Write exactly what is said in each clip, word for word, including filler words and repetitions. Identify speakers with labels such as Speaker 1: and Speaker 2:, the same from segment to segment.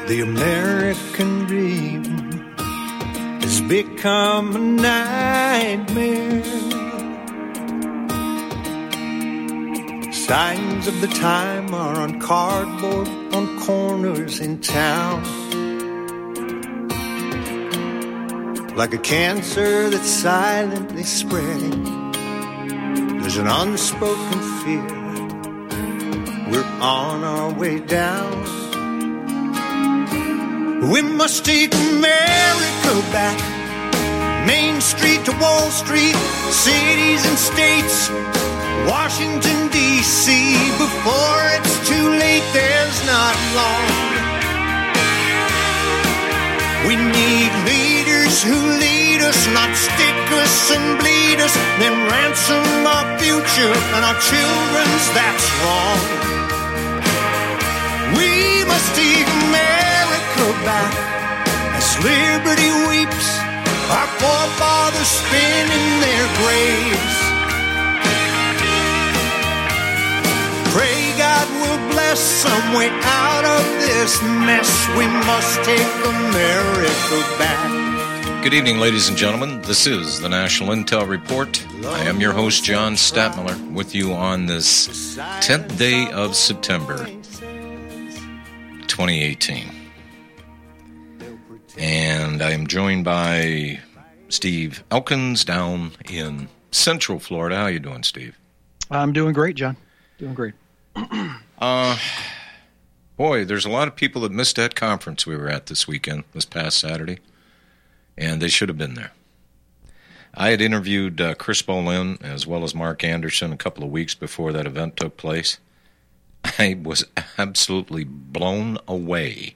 Speaker 1: The American dream has become a nightmare. Signs of the time are on cardboard on corners in town. Like a cancer that's silently spreading, there's an unspoken fear. We're on our way down. We must take America back. Main Street to Wall Street, cities and states, Washington, D C Before it's too late, there's not long. We need leaders who lead us, not stick us and bleed us, then ransom our future and our children's, that's wrong. We must take America back as liberty weeps, our forefathers spin in their graves. Pray God will bless some way out of this mess. We must take America back.
Speaker 2: Good evening, ladies and gentlemen. This is the National Intel Report. I am your host, John Stadtmiller, with you on this tenth day of September, twenty eighteen. And I am joined by Steve Elkins down in Central Florida. How you doing, Steve?
Speaker 3: I'm doing great, John. Doing great.
Speaker 2: uh, boy, there's a lot of people that missed that conference we were at this weekend, this past Saturday, and they should have been there. I had interviewed uh, Chris Boleyn as well as Mark Anderson a couple of weeks before that event took place. I was absolutely blown away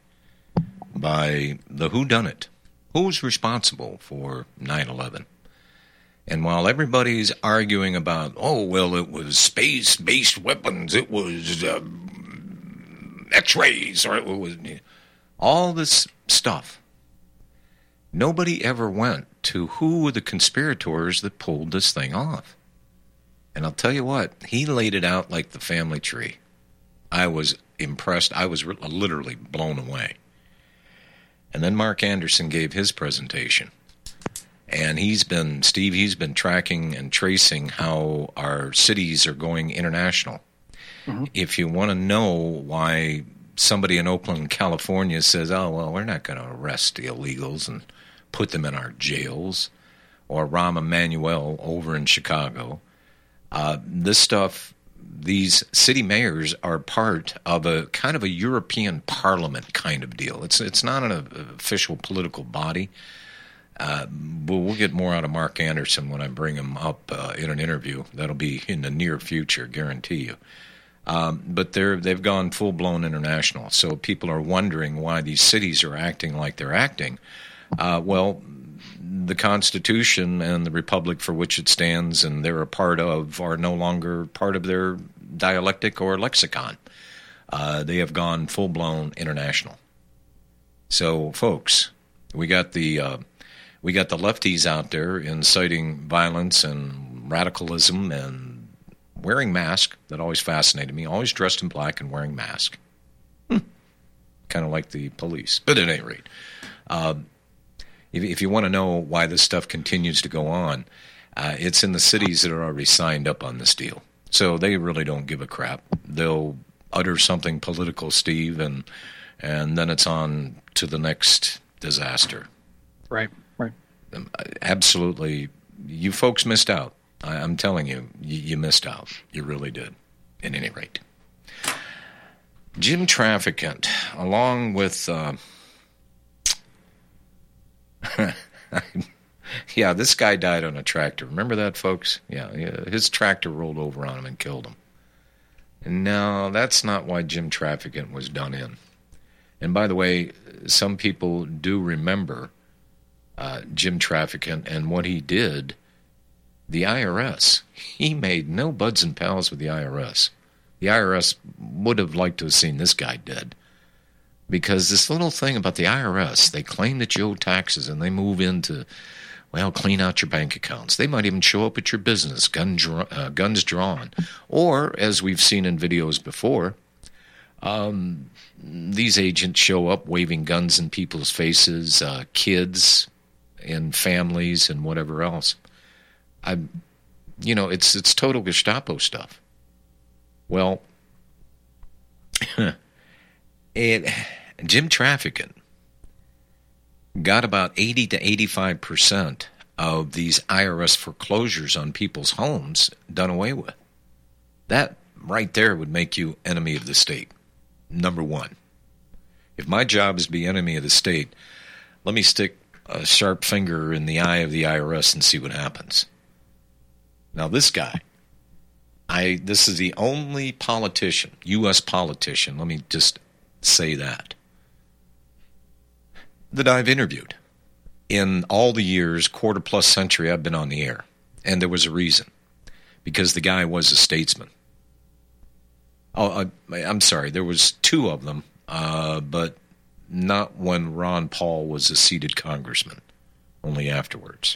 Speaker 2: by the whodunit. Who's responsible for nine eleven? And while everybody's arguing about, oh, well, it was space-based weapons, it was uh, X-rays, or it was all this stuff, nobody ever went to who were the conspirators that pulled this thing off. And I'll tell you what, he laid it out like the family tree. I was impressed. I was literally blown away. And then Mark Anderson gave his presentation. And he's been, Steve, he's been tracking and tracing how our cities are going international. Mm-hmm. If you want to know why somebody in Oakland, California says, oh, well, we're not going to arrest the illegals and put them in our jails, or Rahm Emanuel over in Chicago, uh, this stuff, these city mayors are part of a kind of a European parliament kind of deal. It's, it's not an official political body. Uh, but we'll get more out of Mark Anderson when I bring him up uh, in an interview. That'll be in the near future, guarantee you. Um, but they're, they've gone full-blown international. So people are wondering why these cities are acting like they're acting. Uh, well, the Constitution and the Republic for which it stands and they're a part of are no longer part of their dialectic or lexicon. Uh, they have gone full-blown international. So, folks, we got the... Uh, We got the lefties out there inciting violence and radicalism and wearing masks. That always fascinated me. Always dressed in black and wearing masks. Hmm. Kind of like the police. But at any rate, uh, if, if you want to know why this stuff continues to go on, uh, it's in the cities that are already signed up on this deal. So they really don't give a crap. They'll utter something political, Steve, and and then it's on to the next disaster.
Speaker 3: Right.
Speaker 2: Absolutely. You folks missed out. I, I'm telling you, you, you missed out. You really did, at any rate. Jim Traficant, along with... Uh, yeah, this guy died on a tractor. Remember that, folks? Yeah, yeah, his tractor rolled over on him and killed him. And no, that's not why Jim Traficant was done in. And by the way, some people do remember... Uh, Jim Traficant and what he did, the I R S. He made no buds and pals with the I R S. The I R S would have liked to have seen this guy dead. Because this little thing about the I R S, they claim that you owe taxes and they move into, well, clean out your bank accounts. They might even show up at your business, gun dra- uh, guns drawn. Or, as we've seen in videos before, Um, these agents show up waving guns in people's faces, uh, kids and families and whatever else. I, you know, it's it's total Gestapo stuff. Well, it Jim Traficant got about eighty to eighty-five percent of these I R S foreclosures on people's homes done away with. That right there would make you enemy of the state. Number one. If my job is to be enemy of the state, let me stick a sharp finger in the eye of the I R S and see what happens. Now this guy, I this is the only politician, U S politician, let me just say that, that I've interviewed in all the years, quarter plus century I've been on the air. And there was a reason. Because the guy was a statesman. Oh, I, I'm sorry, there was two of them, uh, but not when Ron Paul was a seated congressman, only afterwards.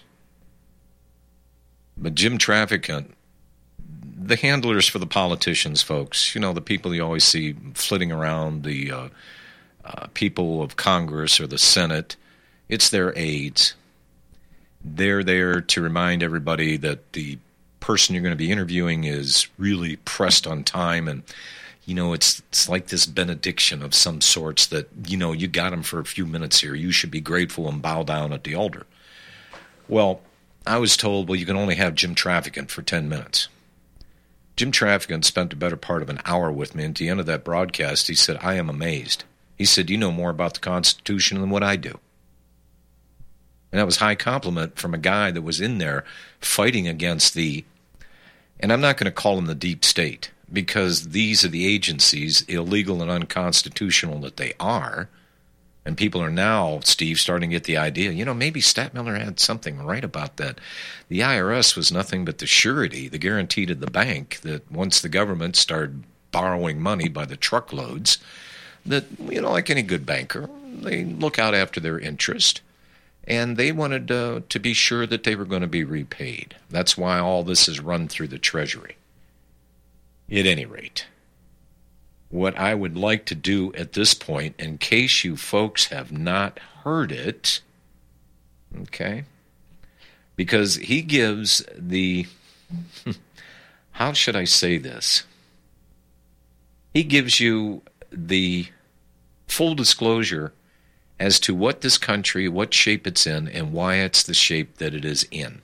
Speaker 2: But Jim Traficant, the handlers for the politicians, folks, you know, the people you always see flitting around, the uh, uh, people of Congress or the Senate, it's their aides. They're there to remind everybody that the person you're going to be interviewing is really pressed on time, and you know it's it's like this benediction of some sorts that you know you got him for a few minutes here. You should be grateful and bow down at the altar. Well, I was told, well, you can only have Jim Traficant for ten minutes. Jim Traficant spent the better part of an hour with me, and at the end of that broadcast, he said, "I am amazed." He said, "You know more about the Constitution than what I do." And that was high compliment from a guy that was in there fighting against the, and I'm not going to call them the deep state, because these are the agencies, illegal and unconstitutional that they are, and people are now, Steve, starting to get the idea, you know, maybe Stadtmiller had something right about that. The I R S was nothing but the surety, the guarantee to the bank that once the government started borrowing money by the truckloads, that, you know, like any good banker, they look out after their interest. And they wanted uh, to be sure that they were going to be repaid. That's why all this is run through the Treasury. At any rate, what I would like to do at this point, in case you folks have not heard it, okay, because he gives the, how should I say this? He gives you the full disclosure as to what this country, what shape it's in, and why it's the shape that it is in.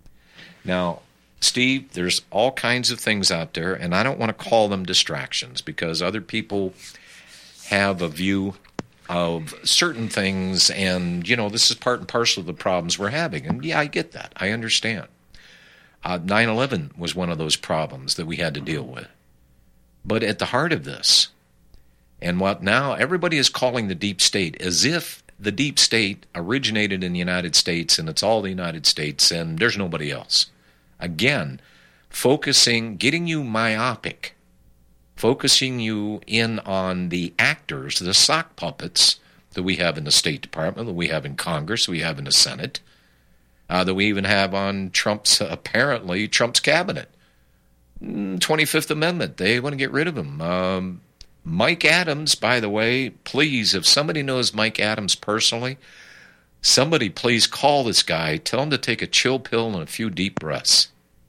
Speaker 2: Now, Steve, there's all kinds of things out there, and I don't want to call them distractions because other people have a view of certain things, and, you know, this is part and parcel of the problems we're having. And, yeah, I get that. I understand. Uh, nine eleven was one of those problems that we had to deal with. But at the heart of this, and what now everybody is calling the deep state, as if the deep state originated in the United States and it's all the United States and there's nobody else. Again, focusing, getting you myopic, focusing you in on the actors, the sock puppets that we have in the State Department, that we have in Congress, that we have in the Senate, uh, that we even have on Trump's, apparently, Trump's cabinet. twenty-fifth Amendment, they want to get rid of him. Um, Mike Adams, by the way, please, if somebody knows Mike Adams personally, somebody please call this guy, tell him to take a chill pill and a few deep breaths.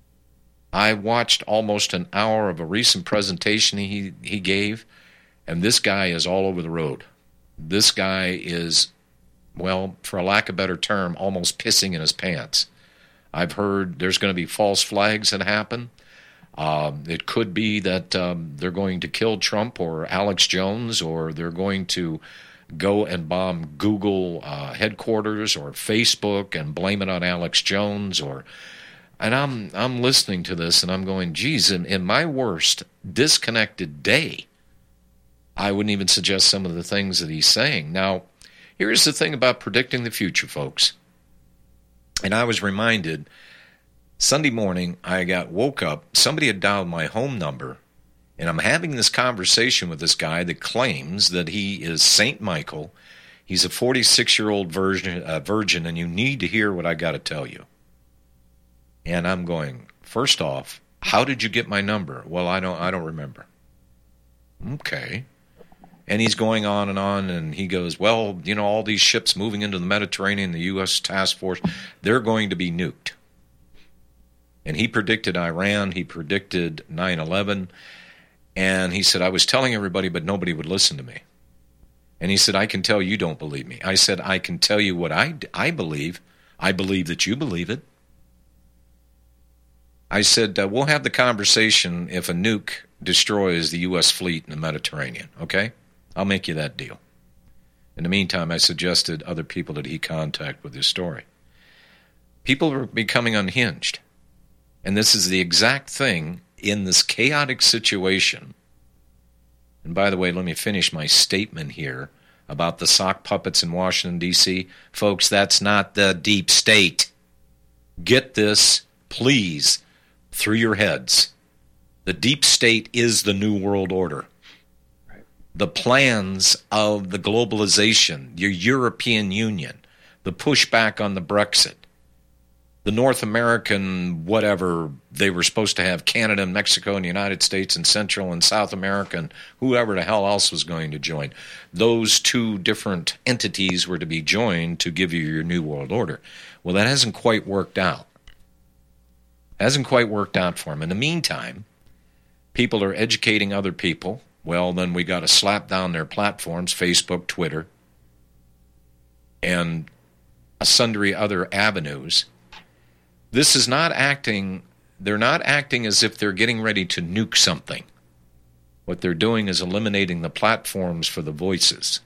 Speaker 2: I watched almost an hour of a recent presentation he, he gave, and this guy is all over the road. This guy is, well, for a lack of a better term, almost pissing in his pants. I've heard there's going to be false flags that happen. Um, it could be that um, they're going to kill Trump or Alex Jones, or they're going to go and bomb Google uh, headquarters or Facebook and blame it on Alex Jones. Or, and I'm I'm listening to this and I'm going, geez, in, in my worst disconnected day, I wouldn't even suggest some of the things that he's saying. Now, here's the thing about predicting the future, folks. And I was reminded Sunday morning, I got woke up, somebody had dialed my home number, and I'm having this conversation with this guy that claims that he is Saint Michael. He's a forty-six-year-old virgin, uh, virgin, and you need to hear what I got to tell you. And I'm going, first off, how did you get my number? Well, I don't I don't remember. Okay. And he's going on and on, and he goes, well, you know, all these ships moving into the Mediterranean, the U S task force, they're going to be nuked. And he predicted Iran, he predicted nine eleven, and he said, I was telling everybody, but nobody would listen to me. And he said, I can tell you don't believe me. I said, I can tell you what I, I believe. I believe that you believe it. I said, uh, we'll have the conversation if a nuke destroys the U S fleet in the Mediterranean, okay? I'll make you that deal. In the meantime, I suggested other people that he contact with his story. People are becoming unhinged. And this is the exact thing in this chaotic situation. And by the way, let me finish my statement here about the sock puppets in Washington, D C Folks, that's not the deep state. Get this, please, through your heads. The deep state is the New World Order. The plans of the globalization, your European Union, the pushback on the Brexit, the North American whatever they were supposed to have, Canada and Mexico and the United States and Central and South America and whoever the hell else was going to join. Those two different entities were to be joined to give you your New World Order. Well, that hasn't quite worked out. Hasn't quite worked out for them. In the meantime, people are educating other people. Well, then we got to slap down their platforms, Facebook, Twitter, and sundry other avenues. This is not acting, they're not acting as if they're getting ready to nuke something. What they're doing is eliminating the platforms for the voices.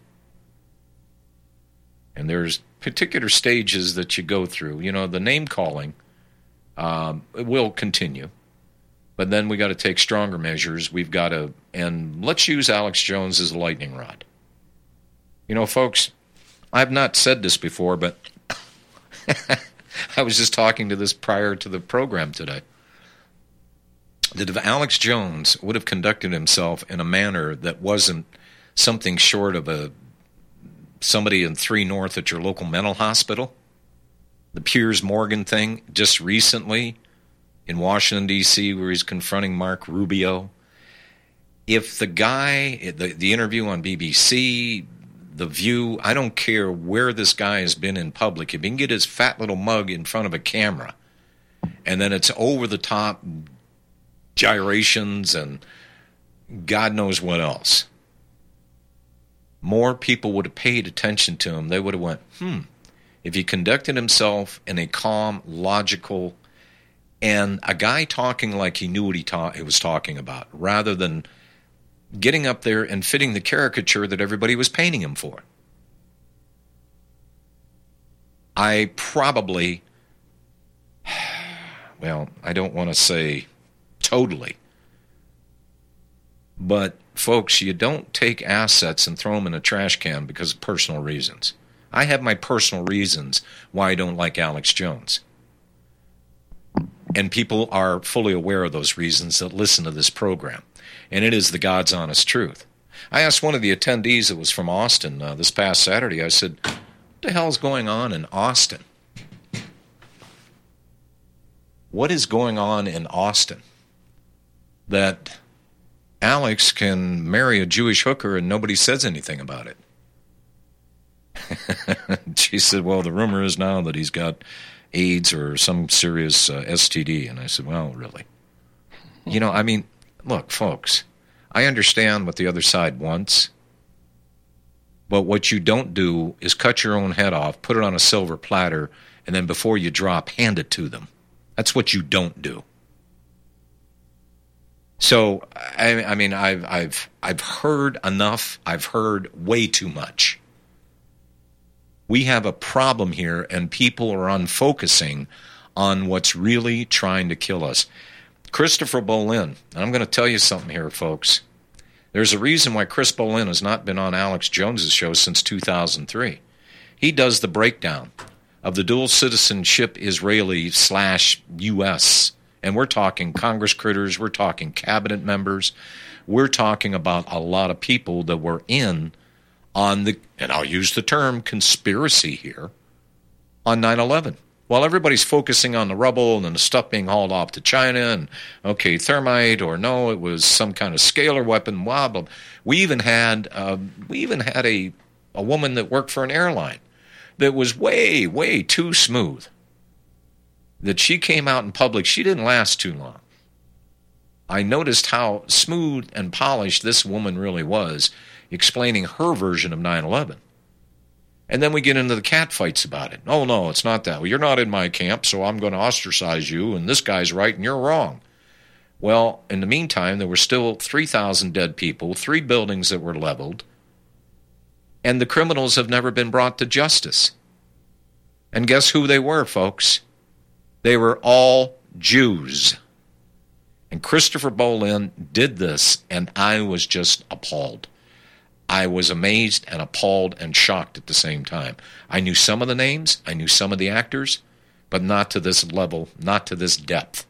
Speaker 2: And there's particular stages that you go through. You know, the name calling um, will continue. But then we got to take stronger measures. We've got to, and let's use Alex Jones as a lightning rod. You know, folks, I've not said this before, but I was just talking to this prior to the program today. That if Alex Jones would have conducted himself in a manner that wasn't something short of a somebody in three North at your local mental hospital, the Piers Morgan thing just recently in Washington, D C, where he's confronting Mark Rubio. If the guy, the, the interview on B B C, The View, I don't care where this guy has been in public, if he can get his fat little mug in front of a camera, and then it's over-the-top gyrations and God knows what else, more people would have paid attention to him. They would have went, hmm, if he conducted himself in a calm, logical, and a guy talking like he knew what he, ta- he was talking about, rather than getting up there and fitting the caricature that everybody was painting him for. I probably, well, I don't want to say totally, but folks, you don't take assets and throw them in a trash can because of personal reasons. I have my personal reasons why I don't like Alex Jones. And people are fully aware of those reasons that listen to this program. And it is the God's honest truth. I asked one of the attendees that was from Austin uh, this past Saturday, I said, what the hell is going on in Austin? What is going on in Austin that Alex can marry a Jewish hooker and nobody says anything about it? She said, well, the rumor is now that he's got AIDS or some serious uh, S T D. And I said, well, really? You know, I mean, look, folks, I understand what the other side wants, but what you don't do is cut your own head off, put it on a silver platter, and then before you drop, hand it to them. That's what you don't do. So, I, I mean, I've, I've, I've heard enough. I've heard way too much. We have a problem here, and people are unfocusing on what's really trying to kill us. Christopher Bolin, and I'm going to tell you something here, folks. There's a reason why Chris Bolin has not been on Alex Jones's show since two thousand three. He does the breakdown of the dual citizenship Israeli slash U S, and we're talking Congress critters, we're talking cabinet members, we're talking about a lot of people that were in on the, and I'll use the term conspiracy here, on nine eleven. While everybody's focusing on the rubble and the stuff being hauled off to China and, okay, thermite, or no, it was some kind of scalar weapon, blah, blah. We even had, uh, we even had a, a woman that worked for an airline that was way, way too smooth. That she came out in public, she didn't last too long. I noticed how smooth and polished this woman really was, explaining her version of nine eleven. And then we get into the catfights about it. Oh, no, it's not that. Well, you're not in my camp, so I'm going to ostracize you, and this guy's right and you're wrong. Well, in the meantime, there were still three thousand dead people, three buildings that were leveled, and the criminals have never been brought to justice. And guess who they were, folks? They were all Jews. And Christopher Bolin did this, and I was just appalled. I was amazed and appalled and shocked at the same time. I knew some of the names, I knew some of the actors, but not to this level, not to this depth.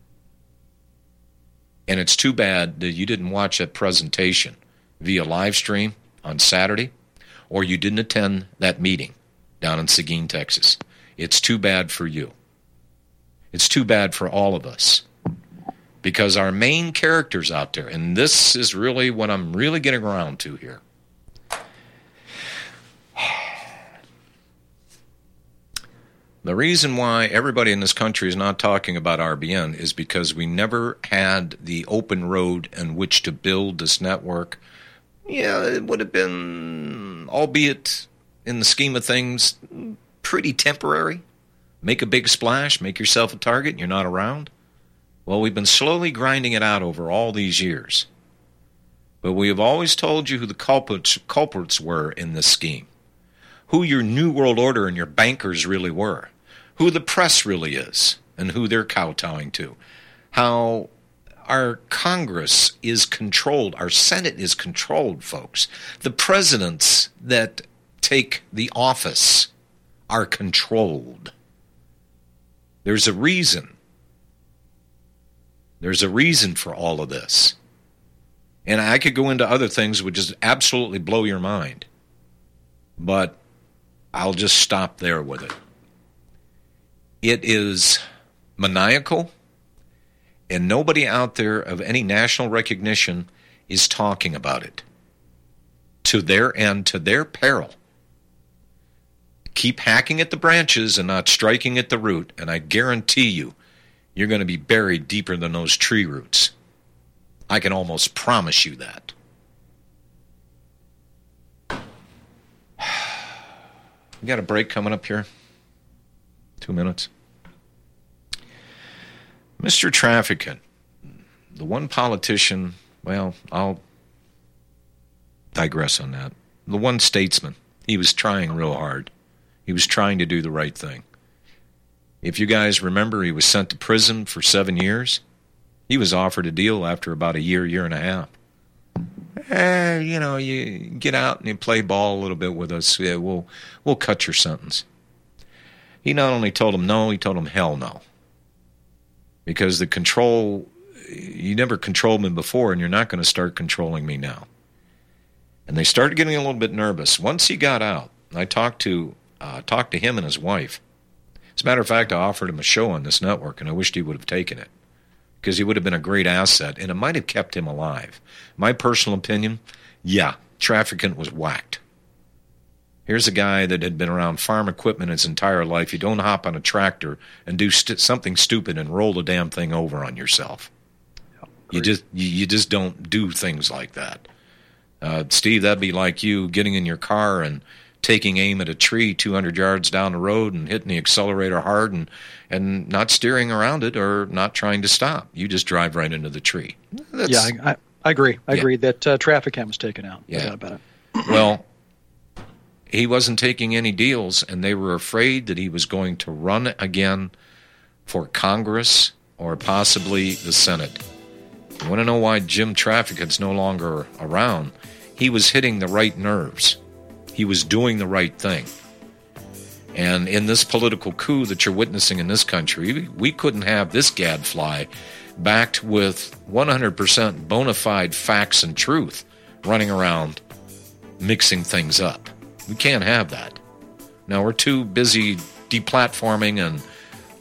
Speaker 2: And it's too bad that you didn't watch that presentation via live stream on Saturday, or you didn't attend that meeting down in Seguin, Texas. It's too bad for you. It's too bad for all of us. Because our main characters out there, and this is really what I'm really getting around to here. The reason why everybody in this country is not talking about R B N is because we never had the open road in which to build this network. Yeah, it would have been, albeit in the scheme of things, pretty temporary. Make a big splash, make yourself a target, and you're not around. Well, we've been slowly grinding it out over all these years. But we have always told you who the culprits, culprits were in this scheme. Who your New World Order and your bankers really were. Who the press really is, and who they're kowtowing to. How our Congress is controlled, our Senate is controlled, folks. The presidents that take the office are controlled. There's a reason. There's a reason for all of this. And I could go into other things which just absolutely blow your mind. But I'll just stop there with it. It is maniacal, and nobody out there of any national recognition is talking about it. To their end, to their peril. Keep hacking at the branches and not striking at the root, and I guarantee you, you're going to be buried deeper than those tree roots. I can almost promise you that. We got a break coming up here. Two minutes. Mister Trafficant, the one politician, well, I'll digress on that. The one statesman, he was trying real hard. He was trying to do the right thing. If you guys remember, he was sent to prison for seven years. He was offered a deal after about a year, year and a half. Eh, you know, you get out and you play ball a little bit with us. Yeah, we'll we'll cut your sentence. He not only told him no, he told him hell no. Because the control, you never controlled me before, and you're not going to start controlling me now. And they started getting a little bit nervous. Once he got out, I talked to uh, talked to him and his wife. As a matter of fact, I offered him a show on this network, and I wished he would have taken it. Because he would have been a great asset, and it might have kept him alive. My personal opinion, yeah, Trafficant was whacked. Here's a guy that had been around farm equipment his entire life. You don't hop on a tractor and do st- something stupid and roll the damn thing over on yourself. Yeah, you just you, you just don't do things like that. Uh, Steve, that'd be like you getting in your car and taking aim at a tree two hundred yards down the road and hitting the accelerator hard and, and not steering around it or not trying to stop. You just drive right into the tree. That's,
Speaker 3: yeah, I, I, I agree. I
Speaker 2: yeah.
Speaker 3: agree that uh, Trafficant was taken out.
Speaker 2: Yeah.
Speaker 3: No doubt about it.
Speaker 2: Well, he wasn't taking any deals, and they were afraid that he was going to run again for Congress or possibly the Senate. You want to know why Jim Trafficant's no longer around? He was hitting the right nerves. He was doing the right thing. And in this political coup that you're witnessing in this country, we couldn't have this gadfly backed with one hundred percent bona fide facts and truth running around mixing things up. We can't have that. Now, we're too busy deplatforming and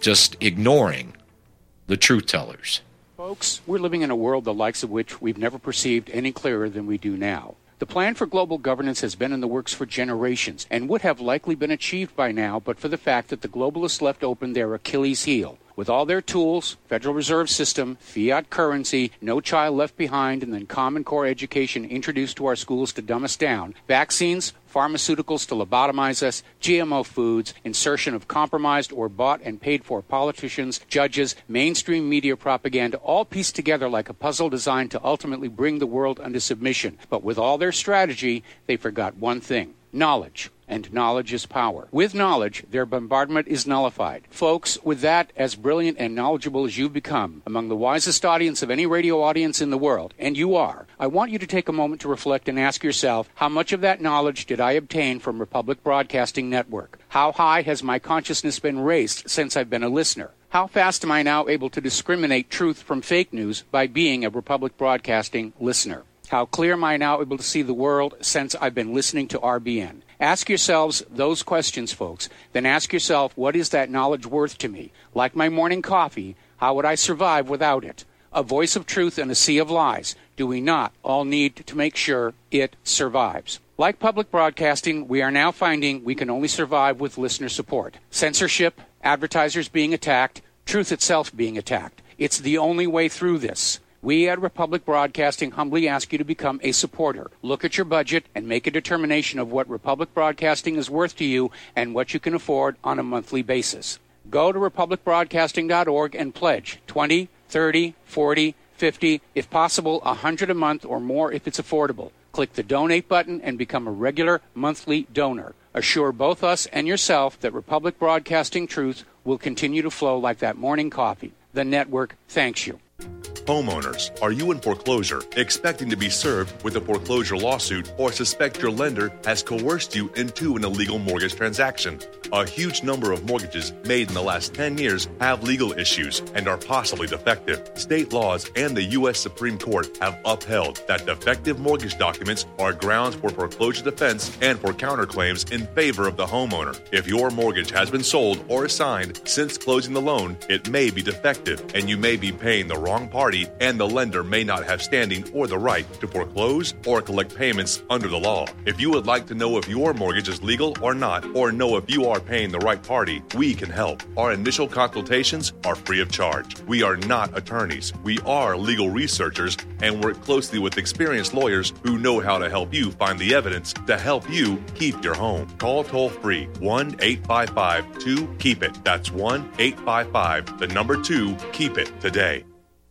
Speaker 2: just ignoring the truth tellers.
Speaker 4: Folks, we're living in a world the likes of which we've never perceived any clearer than we do now. The plan for global governance has been in the works for generations and would have likely been achieved by now but for the fact that the globalists left open their Achilles heel. With all their tools, Federal Reserve System, fiat currency, no child left behind, and then Common Core education introduced to our schools to dumb us down, vaccines, pharmaceuticals to lobotomize us, G M O foods, insertion of compromised or bought and paid for politicians, judges, mainstream media propaganda, all pieced together like a puzzle designed to ultimately bring the world under submission. But with all their strategy, they forgot one thing: knowledge. And knowledge is power. With knowledge, their bombardment is nullified. Folks, with that, as brilliant and knowledgeable as you've become, among the wisest audience of any radio audience in the world, and you are, I want you to take a moment to reflect and ask yourself, how much of that knowledge did I obtain from Republic Broadcasting Network? How high has my consciousness been raised since I've been a listener? How fast am I now able to discriminate truth from fake news by being a Republic Broadcasting listener? How clear am I now able to see the world since I've been listening to R B N? Ask yourselves those questions, folks. Then ask yourself, what is that knowledge worth to me? Like my morning coffee, how would I survive without it? A voice of truth in a sea of lies. Do we not all need to make sure it survives? Like public broadcasting, we are now finding we can only survive with listener support. Censorship, advertisers being attacked, truth itself being attacked. It's the only way through this. We at Republic Broadcasting humbly ask you to become a supporter. Look at your budget and make a determination of what Republic Broadcasting is worth to you and what you can afford on a monthly basis. Go to republic broadcasting dot org and pledge twenty, thirty, forty, fifty, if possible one hundred a month or more if it's affordable. Click the donate button and become a regular monthly donor. Assure both us and yourself that Republic Broadcasting truth will continue to flow like that morning coffee. The network thanks you.
Speaker 5: Homeowners, are you in foreclosure, expecting to be served with a foreclosure lawsuit, or suspect your lender has coerced you into an illegal mortgage transaction? A huge number of mortgages made in the last ten years have legal issues and are possibly defective. State laws and the U S Supreme Court have upheld that defective mortgage documents are grounds for foreclosure defense and for counterclaims in favor of the homeowner. If your mortgage has been sold or assigned since closing the loan, it may be defective and you may be paying the wrong party, and the lender may not have standing or the right to foreclose or collect payments under the law. If you would like to know if your mortgage is legal or not, or know if you are paying the right party, we can help. Our initial consultations are free of charge. We are not attorneys. We are legal researchers and work closely with experienced lawyers who know how to help you find the evidence to help you keep your home. Call toll-free one eight five five two keep it. That's one eight five five, the number two, keep it today.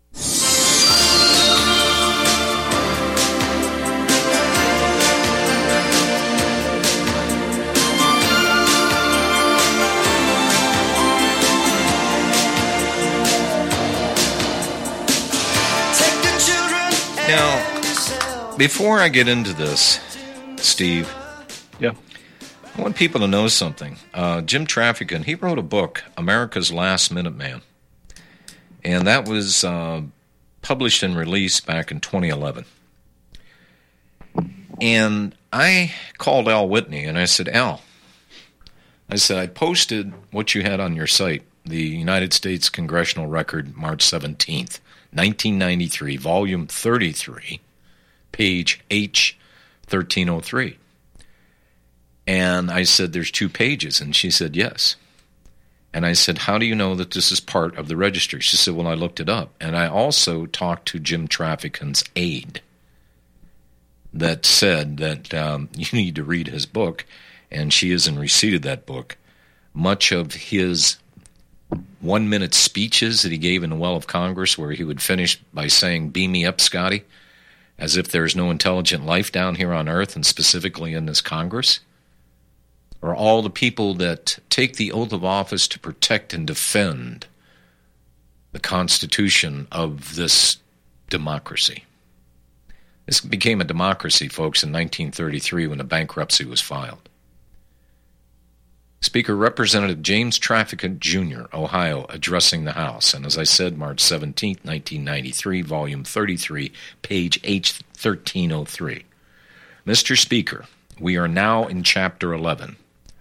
Speaker 2: Now, before I get into this, Steve,
Speaker 3: yeah,
Speaker 2: I want people to know something. Uh, Jim Traficant, he wrote a book, America's Last Minuteman, and that was uh, published and released back in twenty eleven. And I called Al Whitney, and I said, Al, I said, I posted what you had on your site, the United States Congressional Record, March seventeenth, nineteen ninety-three, volume thirty-three, page H thirteen oh three. And I said, there's two pages. And she said, yes. And I said, how do you know that this is part of the registry? She said, well, I looked it up. And I also talked to Jim Traficant's aide that said that um, you need to read his book. And she is in receipt of that book. Much of his one-minute speeches that he gave in the Well of Congress, where he would finish by saying, beam me up, Scotty, as if there's no intelligent life down here on Earth, and specifically in this Congress, or all the people that take the oath of office to protect and defend the Constitution of this democracy. This became a democracy, folks, in nineteen thirty-three when the bankruptcy was filed. Speaker Representative James Traficant, Junior, Ohio, addressing the House. And as I said, March seventeenth, nineteen ninety-three, volume thirty-three, page H thirteen oh three. Mister Speaker, we are now in Chapter eleven,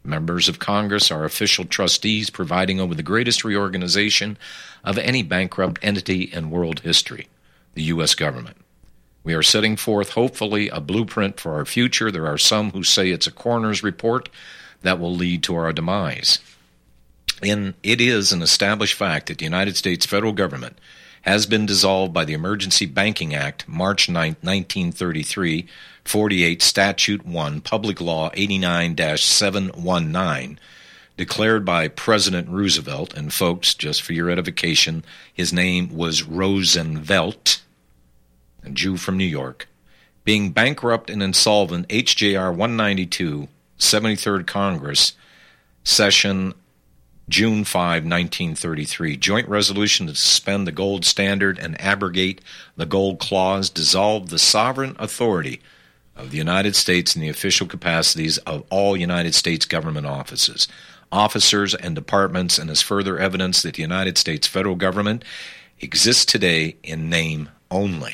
Speaker 2: Members of Congress are official trustees presiding over the greatest reorganization of any bankrupt entity in world history, the U S government. We are setting forth, hopefully, a blueprint for our future. There are some who say it's a coroner's report that will lead to our demise. And it is an established fact that the United States federal government has been dissolved by the Emergency Banking Act, March ninth, nineteen thirty-three, forty-eight Statute one, Public Law eighty-nine dash seven nineteen, declared by President Roosevelt. And folks, just for your edification, his name was Rosenvelt, a Jew from New York. Being bankrupt and insolvent, H J R one ninety-two, seventy-third Congress, session June fifth, nineteen thirty-three. Joint resolution to suspend the gold standard and abrogate the gold clause, dissolve the sovereign authority of the United States in the official capacities of all United States government offices, officers, and departments, and is further evidence that the United States federal government exists today in name only.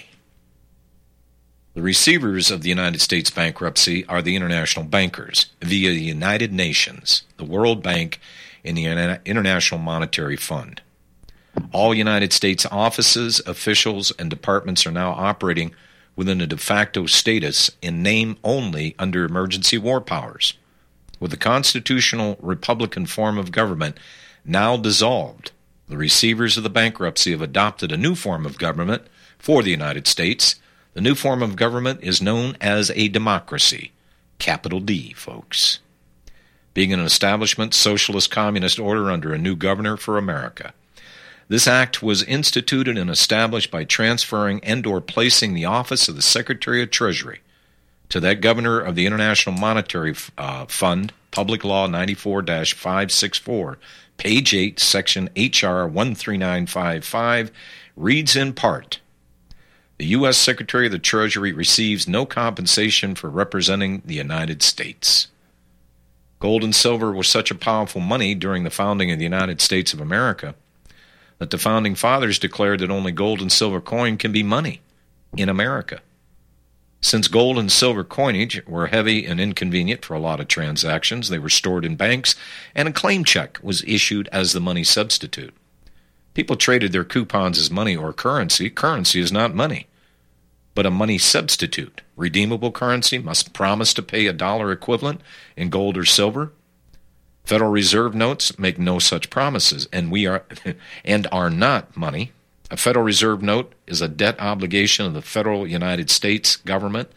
Speaker 2: The receivers of the United States bankruptcy are the international bankers via the United Nations, the World Bank, and the International Monetary Fund. All United States offices, officials, and departments are now operating within a de facto status in name only under emergency war powers. With the constitutional Republican form of government now dissolved, the receivers of the bankruptcy have adopted a new form of government for the United States. The new form of government is known as a democracy, capital D, folks. Being an establishment socialist communist order under a new governor for America. This act was instituted and established by transferring and or placing the office of the Secretary of Treasury to that governor of the International Monetary uh, Fund, Public Law ninety-four dash five sixty-four, page eight, section H R one three nine five five, reads in part, the U S Secretary of the Treasury receives no compensation for representing the United States. Gold and silver was such a powerful money during the founding of the United States of America that the founding fathers declared that only gold and silver coin can be money in America. Since gold and silver coinage were heavy and inconvenient for a lot of transactions, they were stored in banks, and a claim check was issued as the money substitute. People traded their coupons as money or currency. Currency is not money, but a money substitute. Redeemable currency must promise to pay a dollar equivalent in gold or silver. Federal Reserve notes make no such promises, and we are and are not money. A Federal Reserve note is a debt obligation of the federal United States government,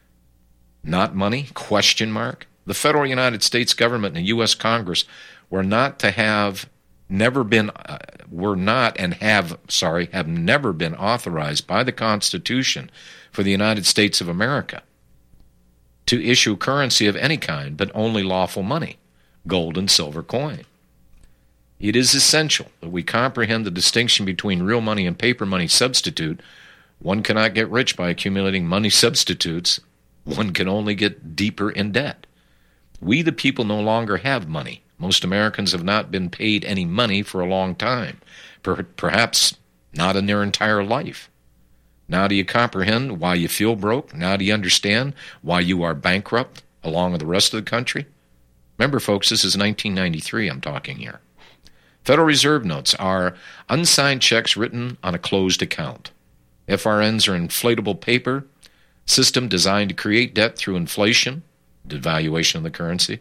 Speaker 2: not money, question mark. The federal United States government and the U S Congress were not to have never been uh, were not and have sorry have never been authorized by the Constitution for the United States of America to issue currency of any kind, but only lawful money, gold and silver coin. It is essential that we comprehend the distinction between real money and paper money substitute. One cannot get rich by accumulating money substitutes. One can only get deeper in debt. We, the people, no longer have money. Most Americans have not been paid any money for a long time, per- perhaps not in their entire life. Now do you comprehend why you feel broke? Now do you understand why you are bankrupt along with the rest of the country? Remember, folks, this is nineteen ninety-three I'm talking here. Federal Reserve notes are unsigned checks written on a closed account. F R Ns are inflatable paper system designed to create debt through inflation, devaluation of the currency.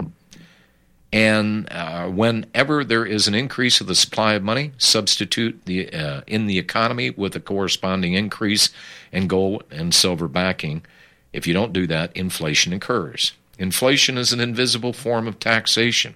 Speaker 2: And uh, whenever there is an increase of the supply of money, substitute the uh, in the economy with a corresponding increase in gold and silver backing. If you don't do that, inflation occurs. Inflation is an invisible form of taxation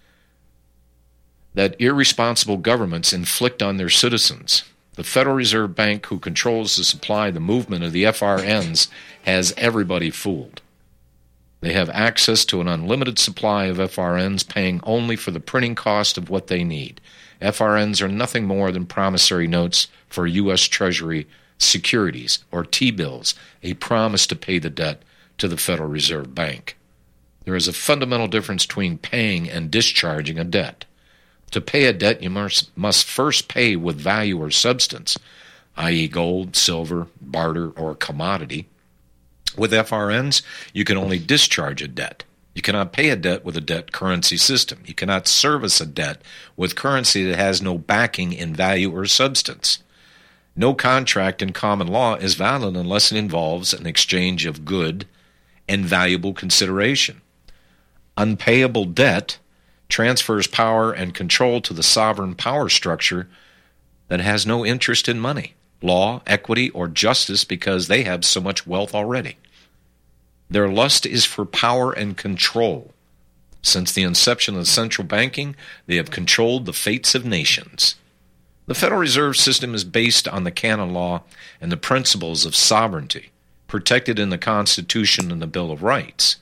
Speaker 2: that irresponsible governments inflict on their citizens. The Federal Reserve Bank, who controls the supply, the movement of the F R Ns, has everybody fooled. They have access to an unlimited supply of F R Ns, paying only for the printing cost of what they need. F R Ns are nothing more than promissory notes for U S Treasury securities, or T-bills, a promise to pay the debt to the Federal Reserve Bank. There is a fundamental difference between paying and discharging a debt. To pay a debt, you must, must first pay with value or substance, that is gold, silver, barter, or commodity. With F R Ns, you can only discharge a debt. You cannot pay a debt with a debt currency system. You cannot service a debt with currency that has no backing in value or substance. No contract in common law is valid unless it involves an exchange of good and valuable consideration. Unpayable debt transfers power and control to the sovereign power structure that has no interest in money, law, equity, or justice because they have so much wealth already. Their lust is for power and control. Since the inception of central banking, they have controlled the fates of nations. The Federal Reserve System is based on the canon law and the principles of sovereignty, protected in the Constitution and the Bill of Rights.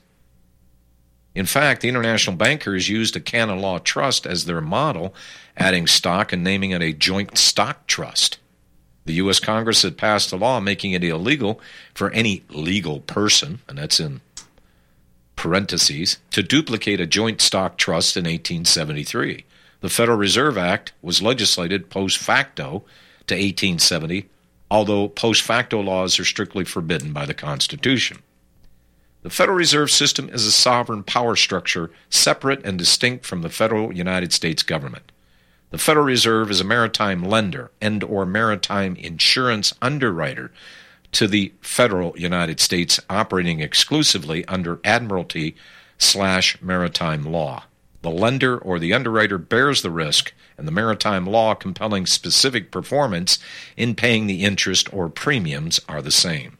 Speaker 2: In fact, the international bankers used a canon law trust as their model, adding stock and naming it a joint stock trust. The U S Congress had passed a law making it illegal for any legal person, and that's in parentheses, to duplicate a joint stock trust in eighteen seventy-three. The Federal Reserve Act was legislated post facto to eighteen seventy, although post facto laws are strictly forbidden by the Constitution. The Federal Reserve System is a sovereign power structure separate and distinct from the federal United States government. The Federal Reserve is a maritime lender and or maritime insurance underwriter to the federal United States, operating exclusively under admiralty slash maritime law. The lender or the underwriter bears the risk, and the maritime law compelling specific performance in paying the interest or premiums are the same.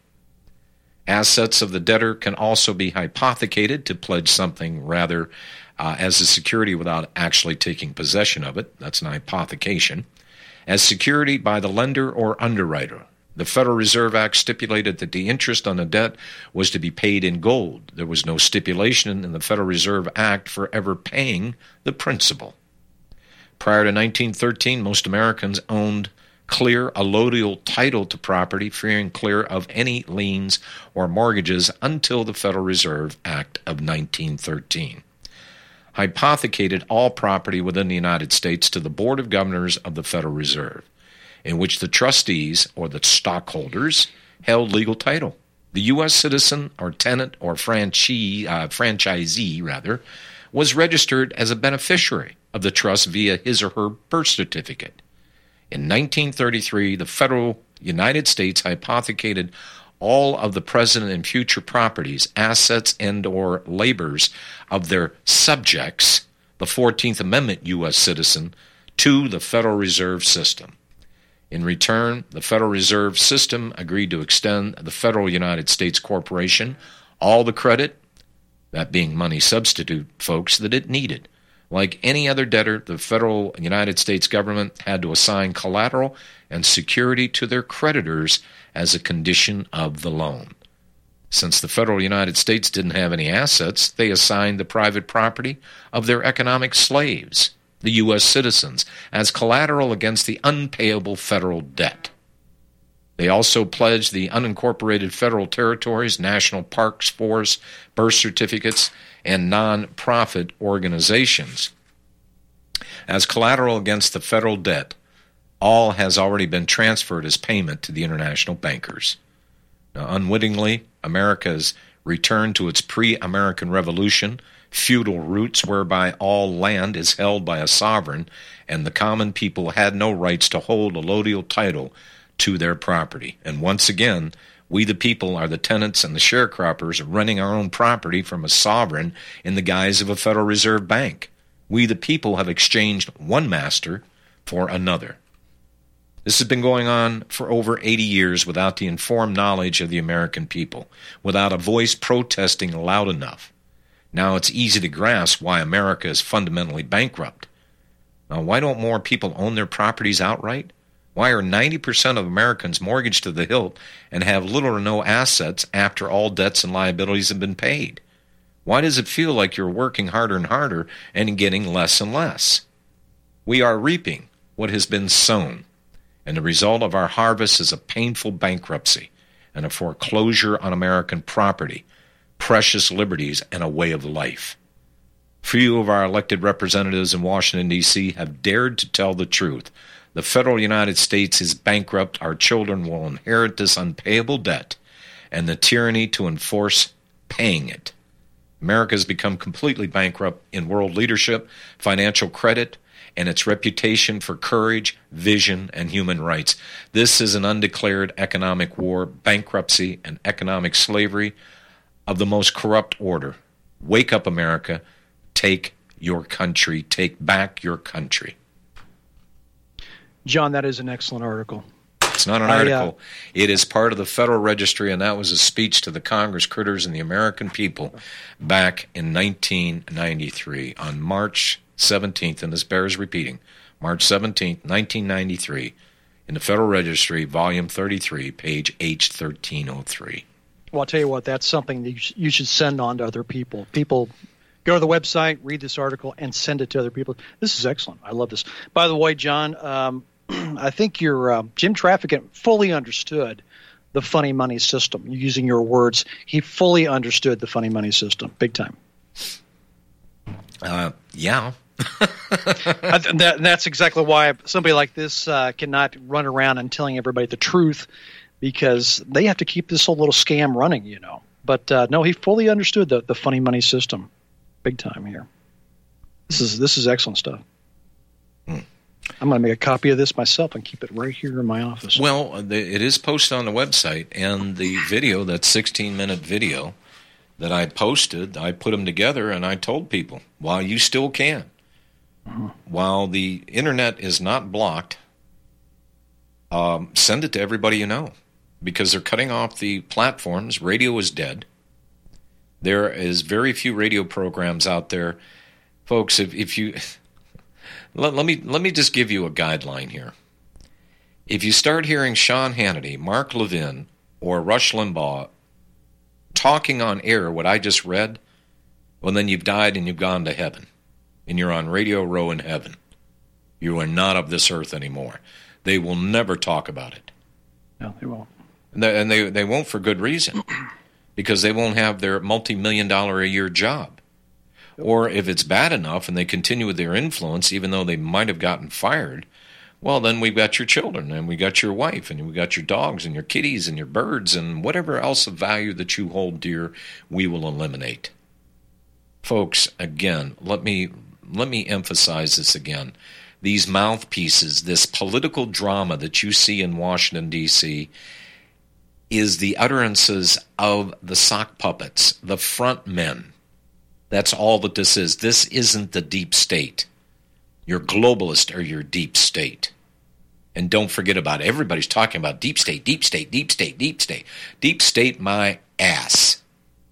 Speaker 2: Assets of the debtor can also be hypothecated to pledge something rather uh, as a security without actually taking possession of it. That's an hypothecation. As security by the lender or underwriter. The Federal Reserve Act stipulated that the interest on the debt was to be paid in gold. There was no stipulation in the Federal Reserve Act for ever paying the principal. Prior to nineteen thirteen, most Americans owned clear allodial title to property, free and clear of any liens or mortgages until the Federal Reserve Act of nineteen thirteen. Hypothecated all property within the United States to the Board of Governors of the Federal Reserve, in which the trustees, or the stockholders, held legal title. The U S citizen or tenant or franchise, uh, franchisee rather, was registered as a beneficiary of the trust via his or her birth certificate. In nineteen thirty-three, the federal United States hypothecated all of the present and future properties, assets, and or labors of their subjects, the fourteenth Amendment U S citizen, to the Federal Reserve System. In return, the Federal Reserve System agreed to extend the Federal United States Corporation all the credit, that being money substitute, folks, that it needed. Like any other debtor, the Federal United States government had to assign collateral and security to their creditors as a condition of the loan. Since the Federal United States didn't have any assets, they assigned the private property of their economic slaves, the U S citizens, as collateral against the unpayable federal debt. They also pledged the unincorporated federal territories, national parks, forests, birth certificates, and non-profit organizations as collateral against the federal debt. All has already been transferred as payment to the international bankers. Now, unwittingly, America has returned to its pre-American Revolution feudal roots whereby all land is held by a sovereign and the common people had no rights to hold allodial title to their property. And once again, we the people are the tenants and the sharecroppers running our own property from a sovereign in the guise of a Federal Reserve Bank. We the people have exchanged one master for another. This has been going on for over eighty years without the informed knowledge of the American people, without a voice protesting loud enough. Now it's easy to grasp why America is fundamentally bankrupt. Now, why don't more people own their properties outright? Why are ninety percent of Americans mortgaged to the hilt and have little or no assets after all debts and liabilities have been paid? Why does it feel like you're working harder and harder and getting less and less? We are reaping what has been sown, and the result of our harvest is a painful bankruptcy and a foreclosure on American property, precious liberties, and a way of life. Few of our elected representatives in Washington, D C have dared to tell the truth. The federal United States is bankrupt. Our children will inherit this unpayable debt and the tyranny to enforce paying it. America has become completely bankrupt in world leadership, financial credit, and its reputation for courage, vision, and human rights. This is an undeclared economic war, bankruptcy, and economic slavery of the most corrupt order. Wake up, America. Take your country. Take back your country.
Speaker 3: John, that is an excellent article.
Speaker 2: It's not an article. I, uh, it is part of the Federal Registry, and that was a speech to the Congress critters and the American people back in nineteen ninety-three on March seventeenth, and this bears repeating, March seventeenth, nineteen ninety-three, in the Federal Registry, volume thirty-three, page H thirteen oh three.
Speaker 3: Well, I'll tell you what, that's something that you should send on to other people. People go to the website, read this article, and send it to other people. This is excellent. I love this. By the way, John, um, I think your uh, Jim Traficant fully understood the funny money system. Using your words, he fully understood the funny money system, big time.
Speaker 2: Uh, yeah.
Speaker 3: I th- that, that's exactly why somebody like this uh, cannot run around and telling everybody the truth, because they have to keep this whole little scam running, you know. But uh, no, he fully understood the, the funny money system, big time here. This is this is excellent stuff. Hmm. I'm going to make a copy of this myself and keep it right here in my office.
Speaker 2: Well, it is posted on the website, and the video, that sixteen-minute video that I posted, I put them together, and I told people, while you still can, mm-hmm. while the internet is not blocked, um, send it to everybody you know, because they're cutting off the platforms. Radio is dead. There is very few radio programs out there. Folks, if, if you... Let, let me let me just give you a guideline here. If you start hearing Sean Hannity, Mark Levin, or Rush Limbaugh talking on air what I just read, well, then you've died and you've gone to heaven. And you're on Radio Row in heaven. You are not of this earth anymore. They will never talk about it.
Speaker 3: No, they won't.
Speaker 2: And they, and they, they won't for good reason. Because they won't have their multi-million dollar a year job. Or if it's bad enough and they continue with their influence, even though they might have gotten fired, well, then we've got your children, and we got your wife, and we got your dogs, and your kitties, and your birds, and whatever else of value that you hold dear, we will eliminate. Folks, again, let me let me emphasize this again. These mouthpieces, this political drama that you see in Washington, D C, is the utterances of the sock puppets, the front men. That's all that this is. This isn't the deep state. Your globalists are your deep state. And don't forget about it. Everybody's talking about deep state, deep state, deep state, deep state. Deep state my ass.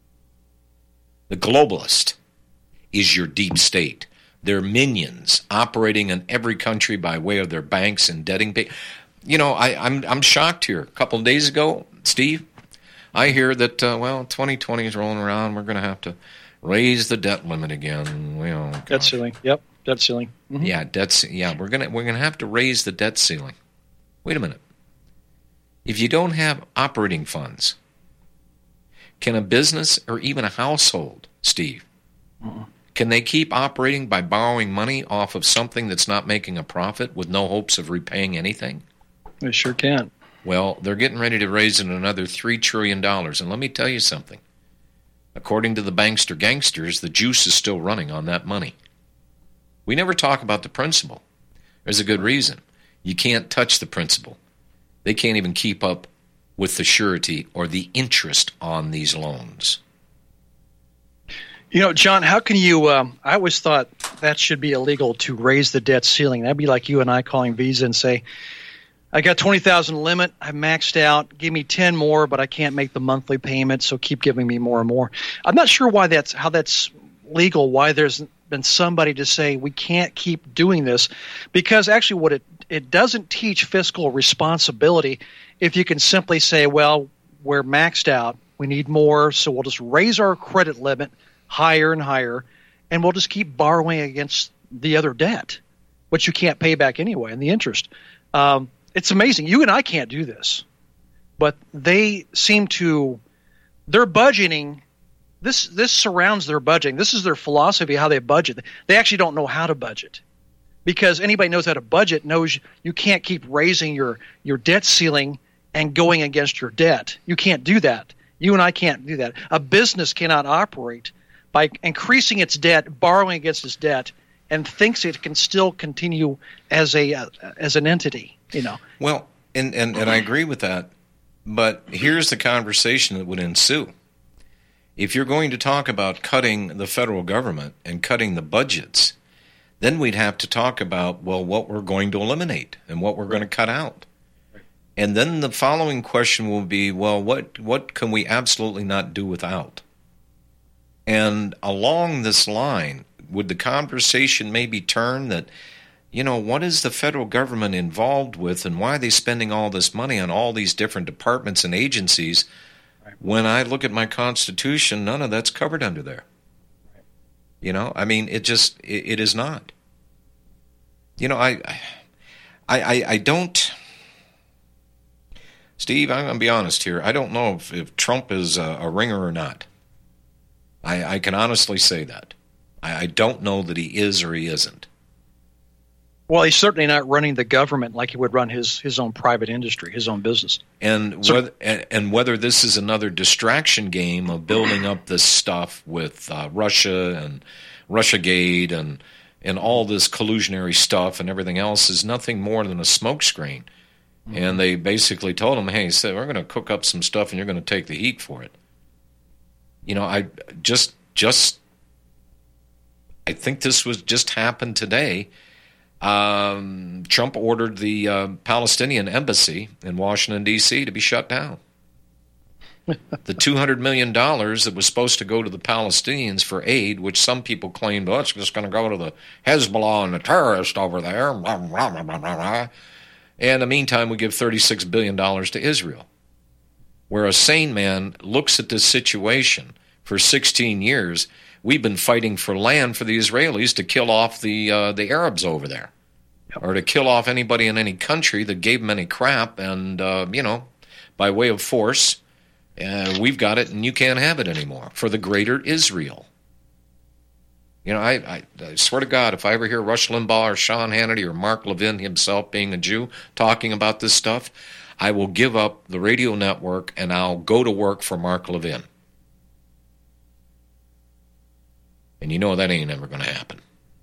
Speaker 2: The globalist is your deep state. They're minions operating in every country by way of their banks and debting. Pay- you know, I, I'm I'm shocked here. A couple of days ago, Steve, I hear that, uh, well, twenty twenty is rolling around. We're going to have to raise the debt limit again. You know,
Speaker 3: debt ceiling. Yep, debt ceiling. Mm-hmm.
Speaker 2: Yeah, debt. Yeah, we're gonna we're gonna have to raise the debt ceiling. Wait a minute. If you don't have operating funds, can a business or even a household, Steve, mm-hmm. can they keep operating by borrowing money off of something that's not making a profit with no hopes of repaying anything?
Speaker 3: They sure can.
Speaker 2: Well, they're getting ready to raise in another three trillion dollars, and let me tell you something. According to the bankster gangsters, the juice is still running on that money. We never talk about the principal. There's a good reason. You can't touch the principal. They can't even keep up with the surety or the interest on these loans.
Speaker 3: You know, John, how can you um, – I always thought that should be illegal to raise the debt ceiling. That'd be like you and I calling Visa and say, I got twenty thousand dollars limit. I maxed out. Give me ten more, but I can't make the monthly payment, so keep giving me more and more. I'm not sure why that's how that's legal, why there's been somebody to say we can't keep doing this, because actually what it, it doesn't teach fiscal responsibility if you can simply say, well, we're maxed out. We need more, so we'll just raise our credit limit higher and higher, and we'll just keep borrowing against the other debt, which you can't pay back anyway, and the interest. Um, It's amazing. You and I can't do this, but they seem to – their budgeting this, – this surrounds their budgeting. This is their philosophy, how they budget. They actually don't know how to budget, because anybody knows how to budget knows you can't keep raising your, your debt ceiling and going against your debt. You can't do that. You and I can't do that. A business cannot operate by increasing its debt, borrowing against its debt, and thinks it can still continue as a uh, as an entity. You know.
Speaker 2: Well, and, and, and I agree with that, but here's the conversation that would ensue. If you're going to talk about cutting the federal government and cutting the budgets, then we'd have to talk about, well, what we're going to eliminate and what we're going to cut out. And then the following question will be, well, what what can we absolutely not do without? And along this line, would the conversation maybe turn that, you know, what is the federal government involved with and why are they spending all this money on all these different departments and agencies? Right. When I look at my Constitution, none of that's covered under there. Right. You know, I mean, it just, it, it is not. You know, I, I, I, I don't... Steve, I'm going to be honest here. I don't know if, if Trump is a, a ringer or not. I, I can honestly say that. I, I don't know that he is or he isn't.
Speaker 3: Well, he's certainly not running the government like he would run his, his own private industry, his own business.
Speaker 2: And, so, whether, and, and whether this is another distraction game of building up this stuff with uh, Russia and Russiagate and, and all this collusionary stuff and everything else is nothing more than a smokescreen. And they basically told him, hey, so we're going to cook up some stuff and you're going to take the heat for it. You know, I just, just, I think this was just happened today. Um, Trump ordered the uh, Palestinian embassy in Washington, D C to be shut down. The two hundred million dollars that was supposed to go to the Palestinians for aid, which some people claimed, oh, it's just going to go to the Hezbollah and the terrorists over there, blah, blah, blah, blah, blah. And in the meantime, we give thirty-six billion dollars to Israel, where a sane man looks at this situation. For sixteen years, we've been fighting for land for the Israelis to kill off the uh, the Arabs over there, yep. or to kill off anybody in any country that gave them any crap. And, uh, you know, by way of force, uh, we've got it and you can't have it anymore for the greater Israel. You know, I, I, I swear to God, if I ever hear Rush Limbaugh or Sean Hannity or Mark Levin himself being a Jew talking about this stuff, I will give up the radio network and I'll go to work for Mark Levin. And you know that ain't ever going to happen.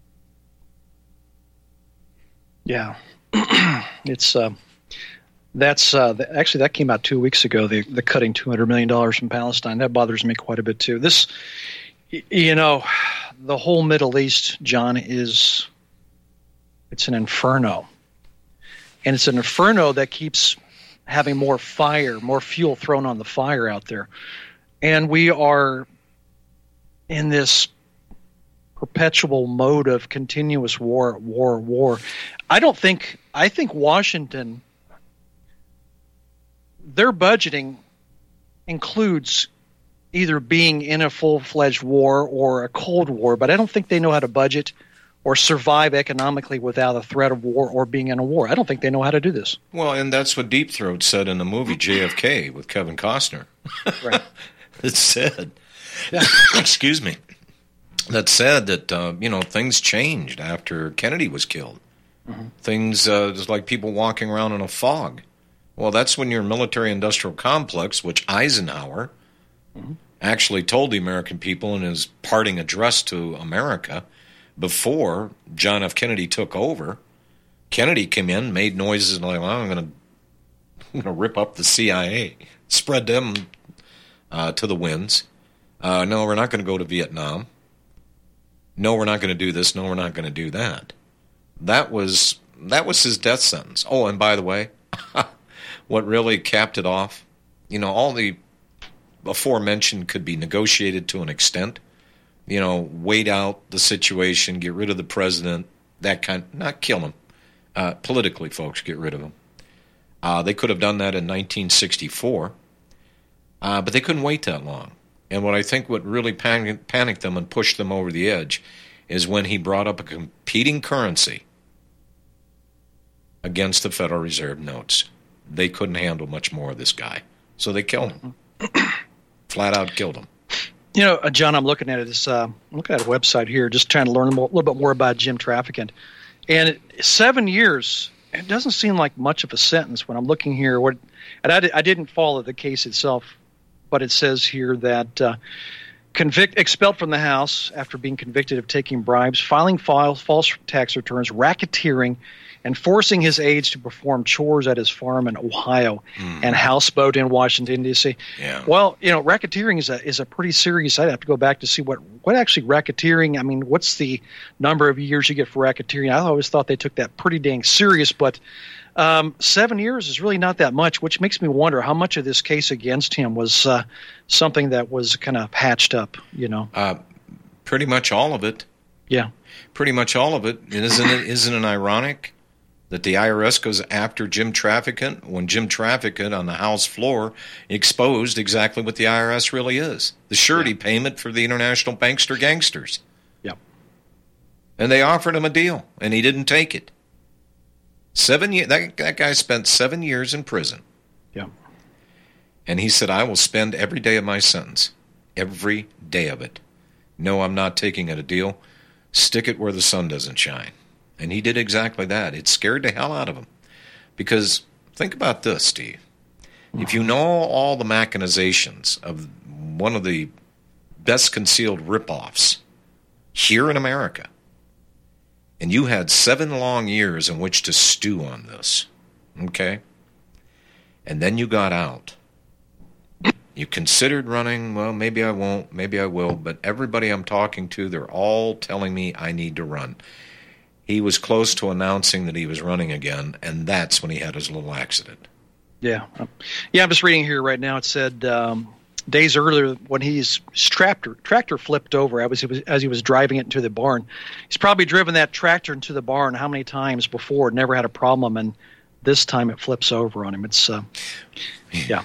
Speaker 3: Yeah. it's, uh, that's, uh, actually that came out two weeks ago, the, the cutting two hundred million dollars from Palestine. That bothers me quite a bit too. This, you know... The whole Middle East, John, is it's an inferno. And it's an inferno that keeps having more fire, more fuel thrown on the fire out there. And we are in this perpetual mode of continuous war, war, war. I don't think, I think Washington, their budgeting includes either being in a full-fledged war or a Cold War, but I don't think they know how to budget or survive economically without a threat of war or being in a war. I don't think they know how to do this.
Speaker 2: Well, and that's what Deep Throat said in the movie J F K with Kevin Costner.
Speaker 3: Right.
Speaker 2: It said,
Speaker 3: yeah.
Speaker 2: excuse me, that said that, uh, you know, things changed after Kennedy was killed. Mm-hmm. Things, uh, just like people walking around in a fog. Well, that's when your military-industrial complex, which Eisenhower mm-hmm. actually told the American people in his parting address to America before John F. Kennedy took over. Kennedy came in, made noises like, well, I'm going to to rip up the C I A, spread them uh, to the winds. Uh, no, we're not going to go to Vietnam. No, we're not going to do this. No, we're not going to do that. That was that was his death sentence. Oh, and by the way, what really capped it off, you know, all the aforementioned could be negotiated to an extent. You know, wait out the situation, get rid of the president, that kind, not kill him. Uh, politically, folks, get rid of him. Uh, they could have done that in nineteen sixty-four, uh, but they couldn't wait that long. And what I think what really panic, panicked them and pushed them over the edge is when he brought up a competing currency against the Federal Reserve notes. They couldn't handle much more of this guy, so they killed him. Flat out killed him.
Speaker 3: You know, uh, John, I'm looking at it. This, uh, I'm looking at a website here, just trying to learn a more, little bit more about Jim Traficant. And it, seven years, it doesn't seem like much of a sentence when I'm looking here. What, and I, I didn't follow the case itself, but it says here that uh, Convict, expelled from the House after being convicted of taking bribes, filing false, false tax returns, racketeering, and forcing his aides to perform chores at his farm in Ohio mm. and houseboat in Washington, D C
Speaker 2: Yeah.
Speaker 3: Well, you know, racketeering is a is a pretty serious. I'd have to go back to see what, what actually racketeering, I mean, what's the number of years you get for racketeering? I always thought they took that pretty dang serious, but um, seven years is really not that much, which makes me wonder how much of this case against him was uh, something that was kind of patched up, you know.
Speaker 2: Uh, pretty much all of it.
Speaker 3: Yeah.
Speaker 2: Pretty much all of it. Isn't it, isn't it ironic that the I R S goes after Jim Traficant when Jim Traficant on the House floor exposed exactly what the I R S really is? The surety yeah. payment for the international bankster gangsters.
Speaker 3: Yep.
Speaker 2: And they offered him a deal, and he didn't take it. Seven years. That, that guy spent seven years in prison.
Speaker 3: Yeah.
Speaker 2: And he said, I will spend every day of my sentence. Every day of it. No, I'm not taking it a deal. Stick it where the sun doesn't shine. And he did exactly that. It scared the hell out of him. Because think about this, Steve. If you know all the machinations of one of the best concealed ripoffs here in America, and you had seven long years in which to stew on this, okay? And then you got out. You considered running, well, maybe I won't, maybe I will, but everybody I'm talking to, they're all telling me I need to run. He was close to announcing that he was running again, and that's when he had his little accident.
Speaker 3: Yeah. Yeah, I'm just reading here right now. It said um, days earlier when his tractor, tractor flipped over as he, was, as he was driving it into the barn. He's probably driven that tractor into the barn how many times before, never had a problem, and this time it flips over on him. It's, uh, yeah.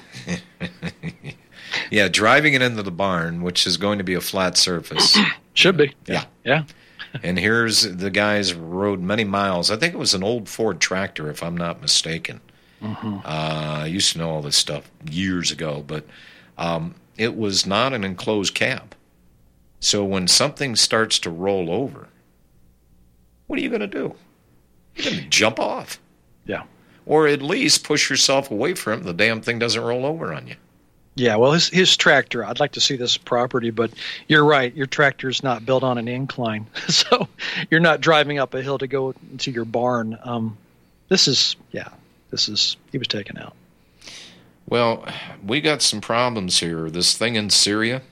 Speaker 2: Yeah, driving it into the barn, which is going to be a flat surface.
Speaker 3: Should be.
Speaker 2: Yeah.
Speaker 3: Yeah.
Speaker 2: And here's the guy's rode many miles. I think it was an old Ford tractor, if I'm not mistaken. Mm-hmm. Uh, I used to know all this stuff years ago, but um, it was not an enclosed cab. So when something starts to roll over, what are you going to do? You're going to jump off.
Speaker 3: Yeah.
Speaker 2: Or at least push yourself away from it. The damn thing doesn't roll over on you.
Speaker 3: Yeah, well, his his tractor, I'd like to see this property, but you're right. Your tractor's not built on an incline, so you're not driving up a hill to go into your barn. Um, this is, yeah, this is, he was taken out.
Speaker 2: Well, we got some problems here. This thing in Syria,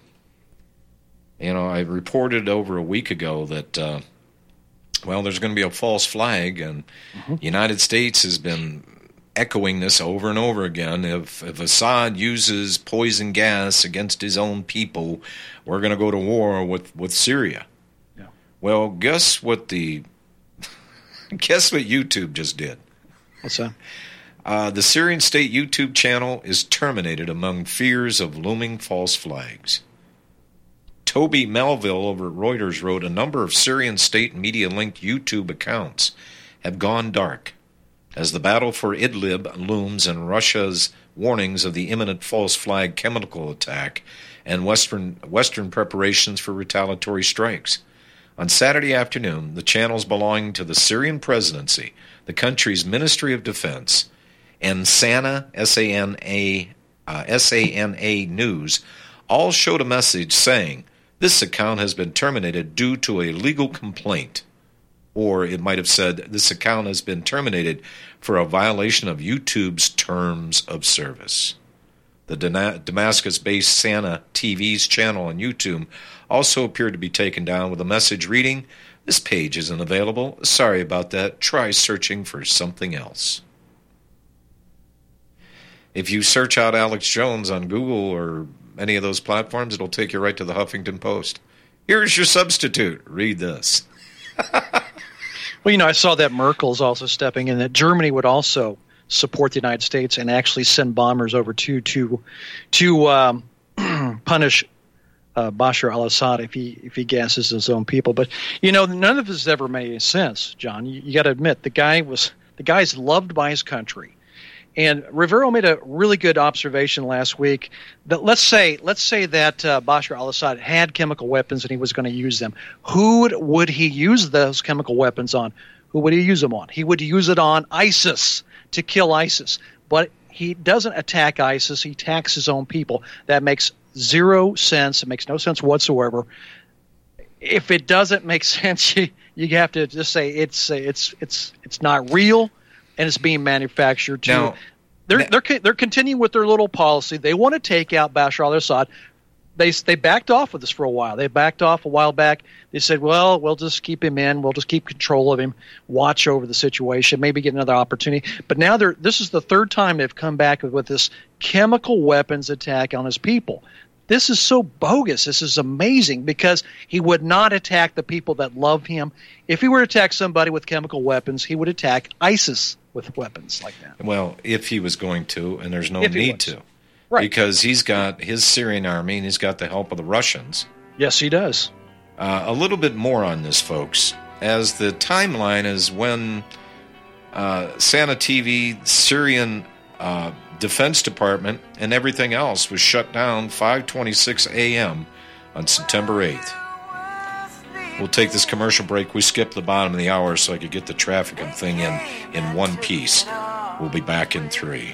Speaker 2: you know, I reported over a week ago that, uh, well, there's going to be a false flag, and mm-hmm. the United States has been echoing this over and over again. If, if Assad uses poison gas against his own people, we're going to go to war with, with Syria.
Speaker 3: Yeah.
Speaker 2: Well, guess what the guess what YouTube just did?
Speaker 3: What's that?
Speaker 2: Uh, the Syrian state YouTube channel is terminated among fears of looming false flags. Toby Melville over at Reuters wrote, a number of Syrian state media-linked YouTube accounts have gone dark as the battle for Idlib looms and Russia's warnings of the imminent false flag chemical attack and Western, Western preparations for retaliatory strikes. On Saturday afternoon, the channels belonging to the Syrian presidency, the country's Ministry of Defense, and SANA, S A N A, uh, S A N A News, all showed a message saying, this account has been terminated due to a legal complaint. Or it might have said, this account has been terminated for a violation of YouTube's terms of service. The Damascus-based SANA T V's channel on YouTube also appeared to be taken down with a message reading, this page isn't available. Sorry about that. Try searching for something else. If you search out Alex Jones on Google or any of those platforms, it'll take you right to the Huffington Post. Here's your substitute. Read this.
Speaker 3: Well, you know, I saw that Merkel's also stepping in, that Germany would also support the United States and actually send bombers over to to to um, punish uh, Bashar al-Assad if he if he gasses his own people. But you know, none of this has ever made any sense, John. You, you got to admit the guy was the guy's loved by his country. And Rivero made a really good observation last week that let's say let's say that uh, Bashar al-Assad had chemical weapons and he was going to use them. Who would, would he use those chemical weapons on? Who would he use them on? He would use it on ISIS, to kill ISIS. But he doesn't attack ISIS. He attacks his own people. That makes zero sense. It makes no sense whatsoever. If it doesn't make sense, you, you have to just say it's it's it's it's not real, and it's being manufactured. Too.
Speaker 2: Now,
Speaker 3: they're
Speaker 2: now,
Speaker 3: they're they're continuing with their little policy. They want to take out Bashar al-Assad. They they backed off with this for a while. They backed off a while back. They said, well, we'll just keep him in. We'll just keep control of him, watch over the situation, maybe get another opportunity. But now they're this is the third time they've come back with this chemical weapons attack on his people. This is so bogus. This is amazing because he would not attack the people that love him. If he were to attack somebody with chemical weapons, he would attack ISIS with weapons like that.
Speaker 2: Well, if he was going to, and there's no
Speaker 3: If he
Speaker 2: need
Speaker 3: was.
Speaker 2: to.
Speaker 3: Right.
Speaker 2: Because he's got his Syrian army and he's got the help of the Russians.
Speaker 3: Yes, he does.
Speaker 2: Uh, a little bit more on this, folks. As the timeline is when uh, Sana T V, Syrian uh, Defense Department, and everything else was shut down five twenty-six a.m. on September eighth. We'll take this commercial break. We skipped the bottom of the hour so I could get the traffic and thing in in one piece. We'll be back in three.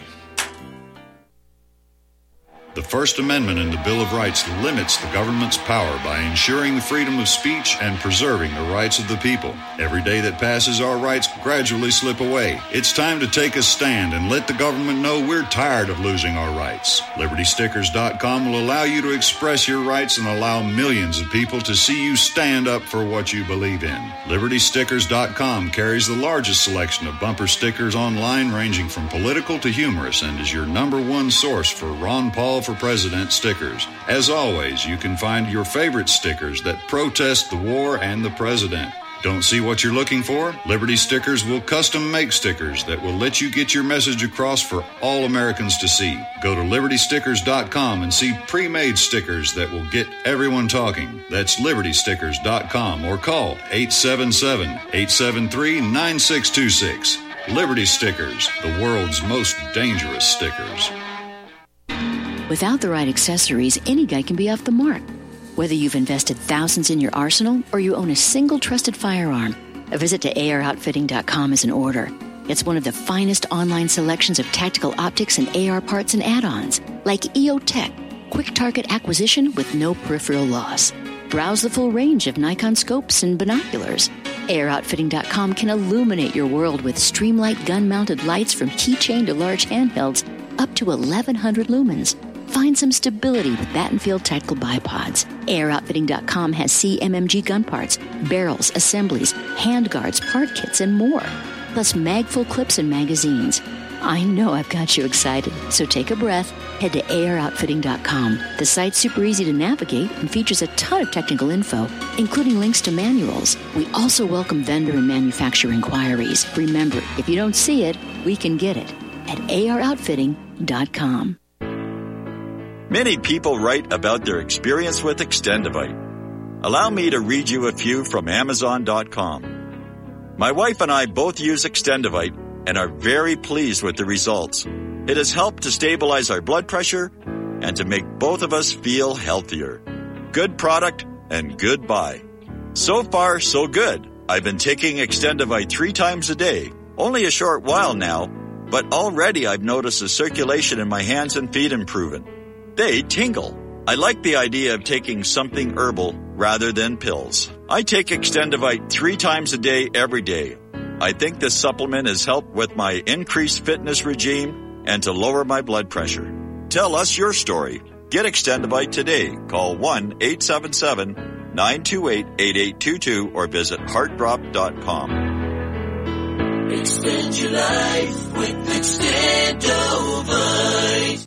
Speaker 6: The First Amendment in the Bill of Rights limits the government's power by ensuring the freedom of speech and preserving the rights of the people. Every day that passes, our rights gradually slip away. It's time to take a stand and let the government know we're tired of losing our rights. Liberty Stickers dot com will allow you to express your rights and allow millions of people to see you stand up for what you believe in. Liberty Stickers dot com carries the largest selection of bumper stickers online, ranging from political to humorous, and is your number one source for Ron Paul for President stickers. As always, you can find your favorite stickers that protest the war and the president. Don't see what you're looking for? Liberty Stickers will custom make stickers that will let you get your message across for all Americans to see. Go to Liberty Stickers dot com and see pre-made stickers that will get everyone talking. That's Liberty Stickers dot com or call eight seven seven, eight seven three, nine six two six. Liberty Stickers, the world's most dangerous stickers.
Speaker 7: Without the right accessories, any guy can be off the mark. Whether you've invested thousands in your arsenal or you own a single trusted firearm, a visit to A R outfitting dot com is in order. It's one of the finest online selections of tactical optics and A R parts and add-ons, like E O Tech, quick target acquisition with no peripheral loss. Browse the full range of Nikon scopes and binoculars. A R outfitting dot com can illuminate your world with Streamlight gun-mounted lights from keychain to large handhelds up to eleven hundred lumens. Find some stability with Battenfield Tactical Bipods. A R outfitting dot com has C M M G gun parts, barrels, assemblies, handguards, part kits, and more. Plus mag-full clips and magazines. I know I've got you excited, so take a breath. Head to A R outfitting dot com. The site's super easy to navigate and features a ton of technical info, including links to manuals. We also welcome vendor and manufacturer inquiries. Remember, if you don't see it, we can get it at A R outfitting dot com.
Speaker 8: Many people write about their experience with Extendivite. Allow me to read you a few from Amazon dot com. My wife and I both use Extendivite and are very pleased with the results. It has helped to stabilize our blood pressure and to make both of us feel healthier. Good product and good buy. So far, so good. I've been taking Extendivite three times a day, only a short while now, but already I've noticed the circulation in my hands and feet improving. They tingle. I like the idea of taking something herbal rather than pills. I take Extendivite three times a day, every day. I think this supplement has helped with my increased fitness regime and to lower my blood pressure. Tell us your story. Get Extendivite today. Call one eight seven seven, nine two eight, eight eight two two or visit heart drop dot com.
Speaker 9: Extend your life with Extendivite.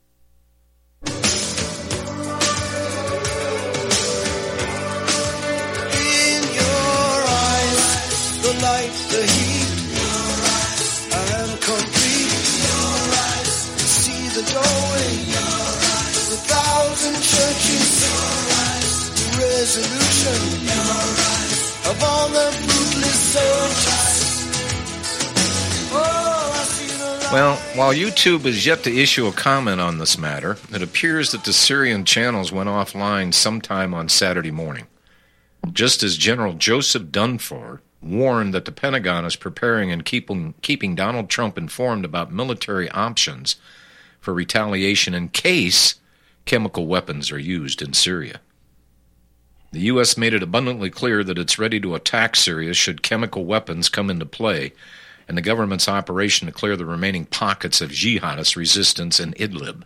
Speaker 1: Light, the heat, your eyes, and complete. Your eyes, see the doorway. Your eyes, the thousand churches. Your eyes, the resolution. Your eyes, of all the fruitless soldiers. Oh, I see the light.
Speaker 2: Well, while YouTube is yet to issue a comment on this matter, it appears that the Syrian channels went offline sometime on Saturday morning, just as General Joseph Dunford warned that the Pentagon is preparing and keeping, keeping Donald Trump informed about military options for retaliation in case chemical weapons are used in Syria. The U S made it abundantly clear that it's ready to attack Syria should chemical weapons come into play, and the government's operation to clear the remaining pockets of jihadist resistance in Idlib.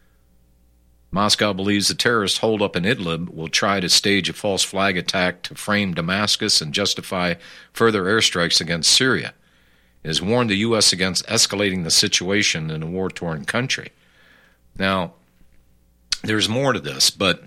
Speaker 2: Moscow believes the terrorist holdup in Idlib will try to stage a false flag attack to frame Damascus and justify further airstrikes against Syria. It has warned the U S against escalating the situation in a war-torn country. Now, there's more to this, but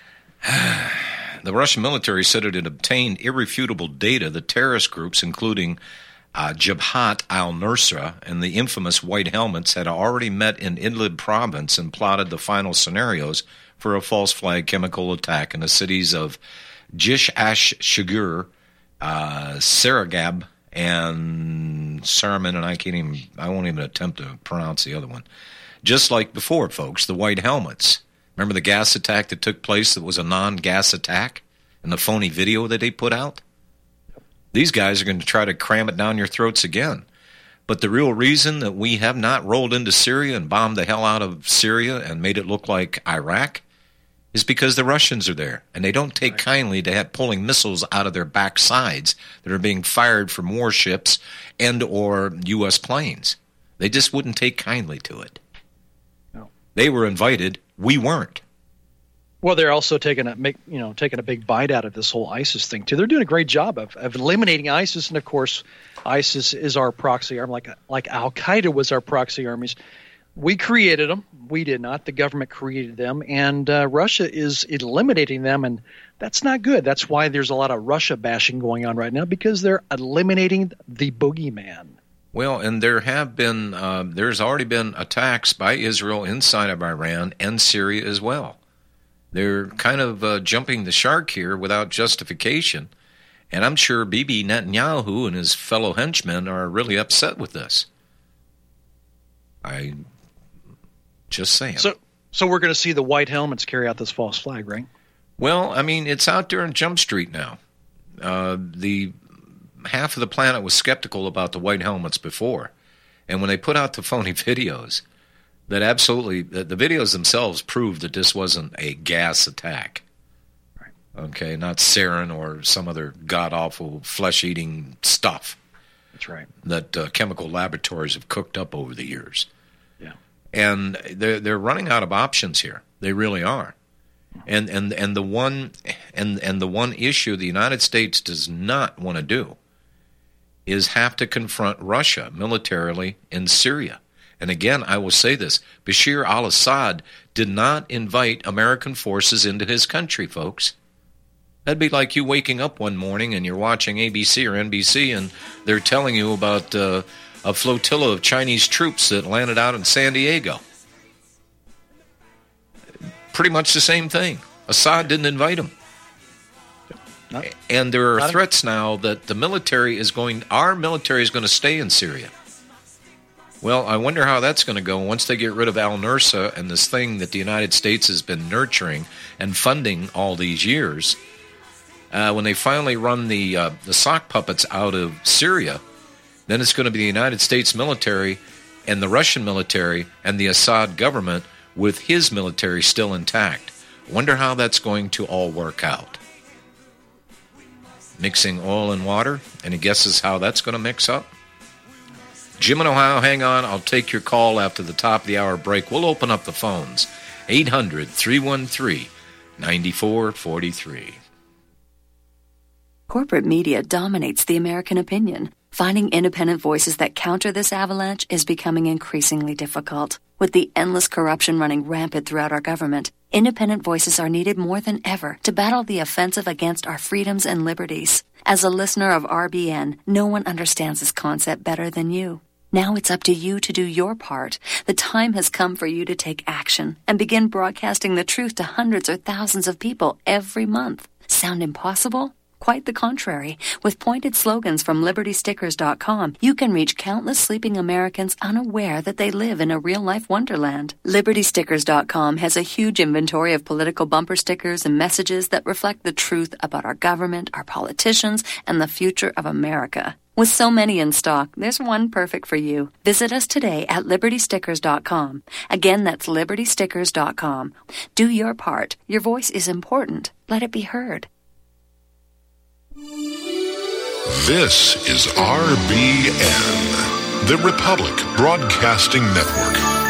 Speaker 2: the Russian military said it had obtained irrefutable data that terrorist groups, including uh, Jabhat al-Nusra and the infamous White Helmets, had already met in Idlib province and plotted the final scenarios for a false flag chemical attack in the cities of Jish-ash-Shugur, uh, Saragab, and Sarman, and I can't even, I won't even attempt to pronounce the other one. Just like before, folks, the White Helmets. Remember the gas attack that took place that was a non-gas attack and the phony video that they put out? These guys are going to try to cram it down your throats again. But the real reason that we have not rolled into Syria and bombed the hell out of Syria and made it look like Iraq is because the Russians are there, and they don't take kindly to have pulling missiles out of their backsides that are being fired from warships and or U S planes. They just wouldn't take kindly to it. No. They were invited. We weren't.
Speaker 3: Well, they're also taking a make you know taking a big bite out of this whole ISIS thing too. They're doing a great job of, of eliminating ISIS, and of course, ISIS is our proxy arm, like like Al Qaeda was our proxy armies. We created them. We did not. The government created them, and uh, Russia is eliminating them, and that's not good. That's why there's a lot of Russia bashing going on right now, because they're eliminating the boogeyman.
Speaker 2: Well, and there have been uh, there's already been attacks by Israel inside of Iran and Syria as well. They're kind of uh, jumping the shark here without justification, and I'm sure Bibi Netanyahu and his fellow henchmen are really upset with this. I just saying.
Speaker 3: So, so we're going to see the White Helmets carry out this false flag, right?
Speaker 2: Well, I mean, it's out there on Jump Street now. Uh, the half of the planet was skeptical about the White Helmets before, and when they put out the phony videos, that absolutely the, the videos themselves proved that this wasn't a gas attack. Right. Okay, not sarin or some other god-awful flesh-eating stuff.
Speaker 3: That's right.
Speaker 2: That uh, chemical laboratories have cooked up over the years.
Speaker 3: Yeah.
Speaker 2: And they're they're running out of options here. They really are. And and and the one and and the one issue the United States does not want to do is have to confront Russia militarily in Syria. And again, I will say this, Bashir al-Assad did not invite American forces into his country, folks. That'd be like you waking up one morning and you're watching A B C or N B C and they're telling you about uh, a flotilla of Chinese troops that landed out in San Diego. Pretty much the same thing. Assad didn't invite them. Not, and there are threats now that the military is going, our military is going to stay in Syria. Well, I wonder how that's going to go once they get rid of al-Nusra and this thing that the United States has been nurturing and funding all these years. Uh, when they finally run the uh, the sock puppets out of Syria, then it's going to be the United States military and the Russian military and the Assad government with his military still intact. Wonder how that's going to all work out. Mixing oil and water, any guesses how that's going to mix up? Jim in Ohio, hang on. I'll take your call after the top of the hour break. We'll open up the phones. eight hundred, three one three, nine four four three.
Speaker 10: Corporate media dominates the American opinion. Finding independent voices that counter this avalanche is becoming increasingly difficult. With the endless corruption running rampant throughout our government, independent voices are needed more than ever to battle the offensive against our freedoms and liberties. As a listener of R B N, no one understands this concept better than you. Now it's up to you to do your part. The time has come for you to take action and begin broadcasting the truth to hundreds or thousands of people every month. Sound impossible? Quite the contrary. With pointed slogans from Liberty Stickers dot com, you can reach countless sleeping Americans unaware that they live in a real-life wonderland. Liberty Stickers dot com has a huge inventory of political bumper stickers and messages that reflect the truth about our government, our politicians, and the future of America. With so many in stock, there's one perfect for you. Visit us today at liberty stickers dot com. Again, that's liberty stickers dot com. Do your part. Your voice is important. Let it be heard.
Speaker 11: This is R B N, the Republic Broadcasting Network.